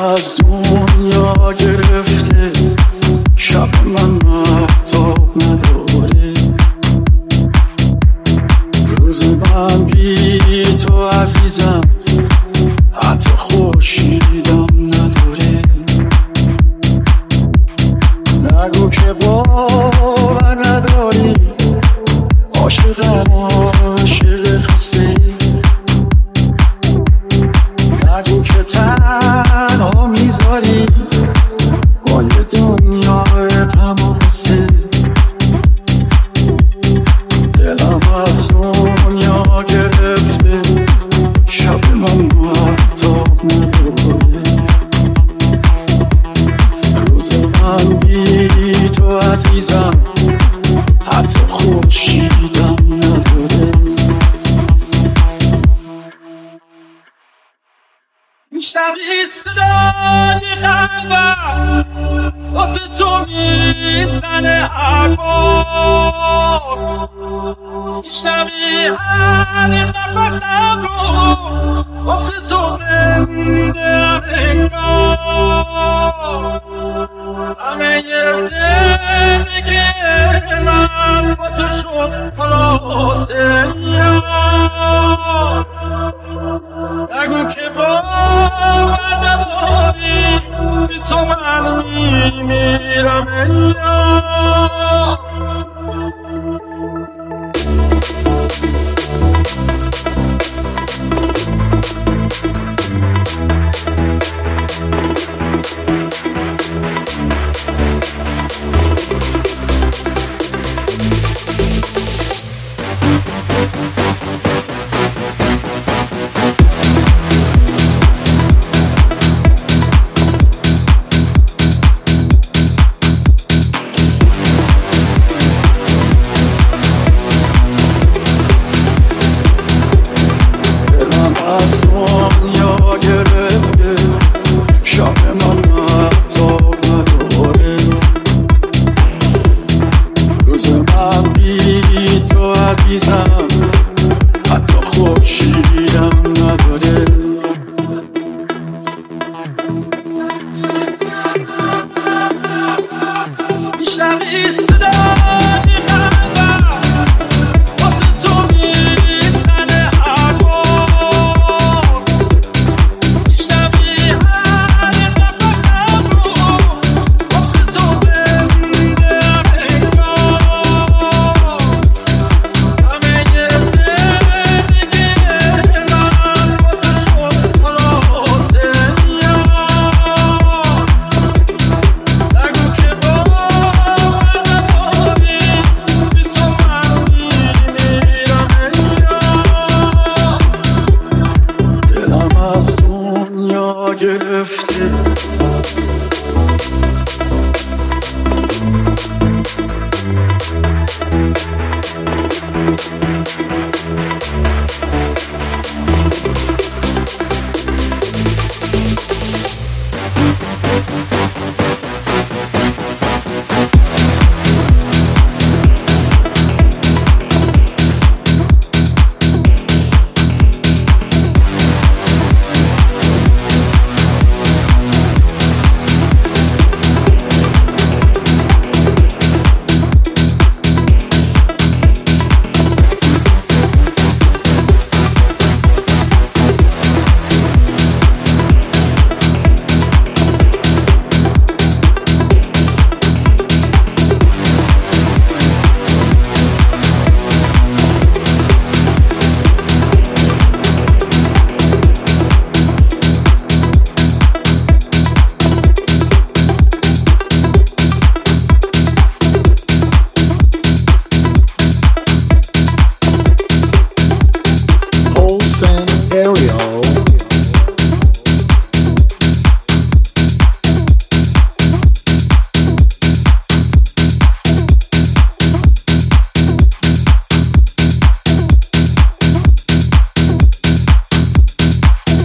از دنیا گرفته، شب من مهتاب نداره، روز من بی تو عزیزم حتی خورشیدم نداره. نگو که باور نداری، عاشقم عاشق خسته، نگو که تنها میذاری با یه دنیای غم و غصه. دلم از دنیا گرفته، شب من مهتاب نداره، روز من بی تو عزیزم حتی خورشیدم نداره. میشنوی صدای قلبم واسه تو میزنه هر بار، میشنوی هر نفسم رو واسه تو زنده انگار. همه زندگی من واسه شد خلاصه یار. نگو که باور نداری، بی تو من میمیرم یار. از دنیا گرفته، شب من مهتاب نداره، روز من بی تو عزیزم حتی خورشیدم نداره. میشنوی صدای قلبم واسه تو میزنه هر بار، میشنوی هر نفسم رو واسه تو زنده انگار. همه زندگی من واسه شد خلاصه یار. نگو که باور نداری، بی تو من میمیرم یار. دلم از دنیا گرفته،